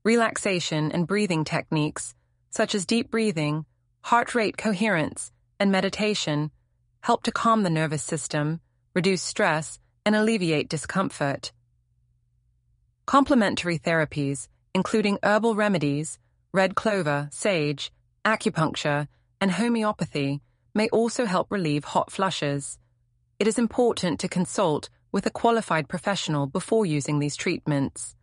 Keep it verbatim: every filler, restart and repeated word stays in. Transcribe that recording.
Relaxation and breathing techniques, such as deep breathing, heart rate coherence, and meditation, help to calm the nervous system, reduce stress, and alleviate discomfort. Complementary therapies, including herbal remedies, red clover, sage, acupuncture, and homeopathy, may also help relieve hot flushes. It is important to consult with a qualified professional before using these treatments.